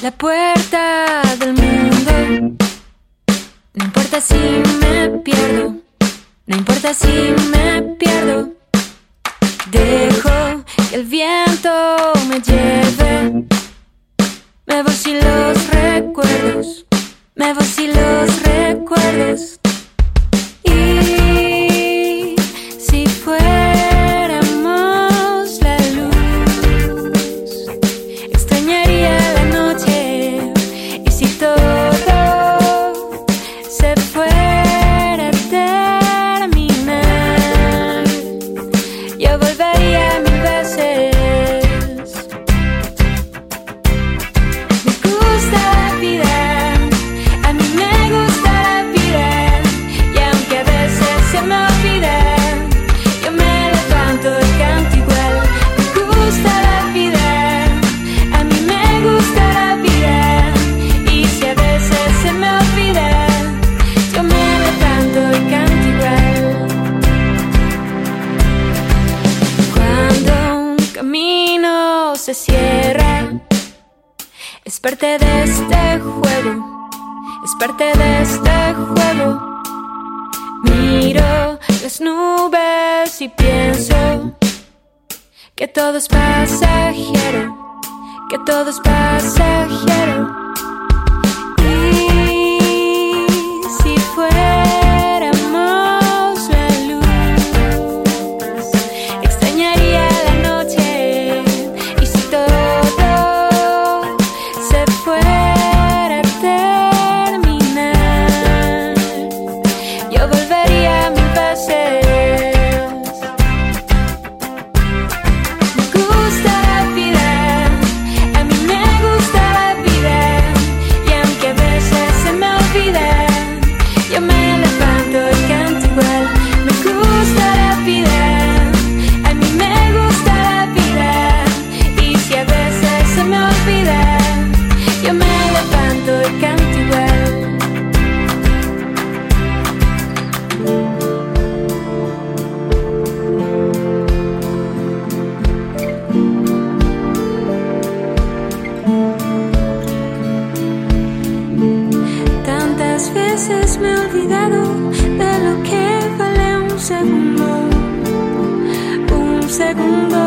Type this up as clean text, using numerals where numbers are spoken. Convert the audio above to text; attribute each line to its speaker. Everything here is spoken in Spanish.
Speaker 1: la puerta del mundo. No importa si me pierdo, no importa si me pierdo. Dejo que el viento me lleve. Me voy sin los recuerdos, me voy sin los recuerdos. Y si fuéramos la luz, extrañaría la noche. Y si todo se fuera a terminar, yo volvería mil veces. Me gusta la vida, a mí me gusta la vida. Y aunque a veces se me olvida, yo me levanto y canto igual. Me gusta la vida, a mí me gusta la vida. Y si a veces se me olvida, yo me levanto y canto igual. Cuando un camino se cierra, es parte de este juego, es parte de este juego. Miro las nubes y pienso que todo es pasajero, que todo es pasajero. Y si fuéramos la luz, extrañaría la noche. Y si todo se fuera a terminar, yo volvería mil veces. Me gusta la vida, a mí me gusta la vida. Y aunque a veces se me olvida, yo me levanto y canto igual. Me gusta la vida, a mí me gusta la vida. Y si a veces se me olvida, yo me levanto y canto igual. Tantas veces me he olvidado de lo que vale un segundo, un segundo.